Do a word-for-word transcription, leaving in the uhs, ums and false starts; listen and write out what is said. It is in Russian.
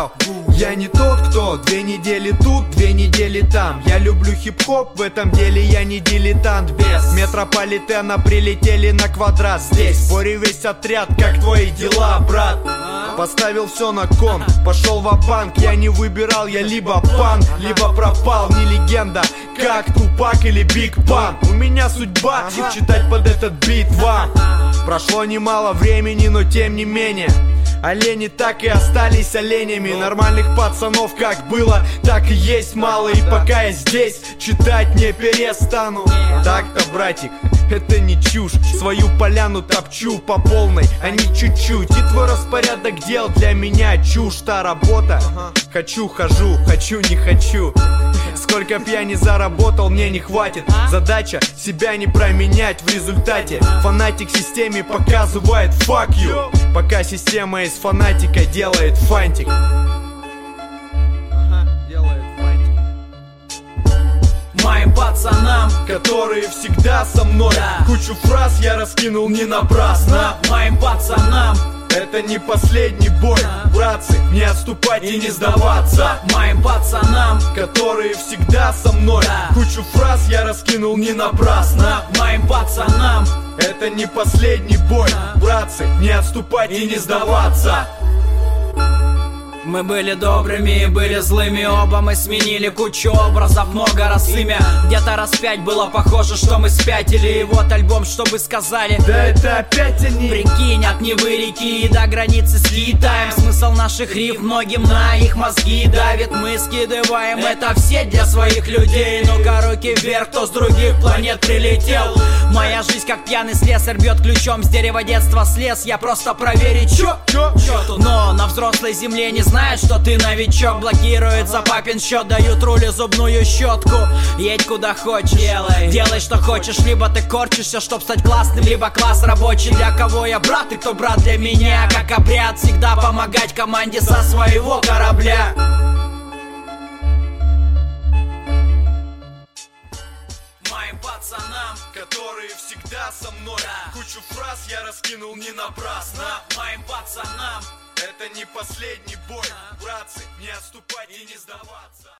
сказал: я не тот, кто две недели тут, две недели там. Я люблю хип-хоп, в этом деле я не дилетант. Без метрополитена прилетели на квадрат. Здесь в сборе весь отряд, как твои дела, брат? Поставил все на кон, пошел ва-банк. Я не выбирал, я либо панк, либо пропал. Не легенда, как Тупак или Биг Пан. У меня судьба читать под этот бит вам. Прошло немало времени, но тем не менее олени так и остались оленями. Нормальных пацанов как было, так и есть мало. И пока я здесь, читать не перестану. Так-то, братик, это не чушь. Свою поляну топчу по полной, а не чуть-чуть. И твой распорядок дел для меня чушь. Та работа, хочу, хожу, хочу, не хочу. Сколько б я не заработал, мне не хватит. Задача себя не променять. В результате фанатик системе показывает fuck you, пока система из фанатика делает фантик. Ага, делает фантик. Моим пацанам, которые всегда со мной, да. Кучу фраз я раскинул не напрасно. Моим пацанам, это не последний бой, братцы, не отступать и не сдаваться. Моим пацанам, которые всегда со мной, да. Кучу фраз я раскинул не напрасно. Моим пацанам, это не последний бой, братцы, не отступать и не сдаваться. мы были добрыми и были злыми оба. Мы сменили кучу образов, много раз имя. Где-то раз пять было похоже, что мы спятили. И вот альбом, чтобы сказали: да это опять они. Прикинь, от Невы реки до границы с Китаем. Смысл наших риф многим на их мозги давит. Мы скидываем это все для своих людей. Ну-ка руки вверх, кто с других планет прилетел. Моя жизнь как пьяный слесарь бьет ключом с дерева детства слез. Я просто проверить, чё, чё, чё тут. Но на взрослой земле не знает, что ты новичок. Блокируется папин счет, дают руле зубную щетку. Едь куда хочешь, делай, делай что хочешь. Либо ты корчишься, чтоб стать классным, либо класс рабочий. Для кого я брат и кто брат для меня. Как обряд всегда помогать команде со своего корабля. Моим пацанам, которые всегда со мной, да. Кучу фраз я раскинул не напрасно. Моим пацанам, это не последний бой, братцы, не отступать и не сдаваться.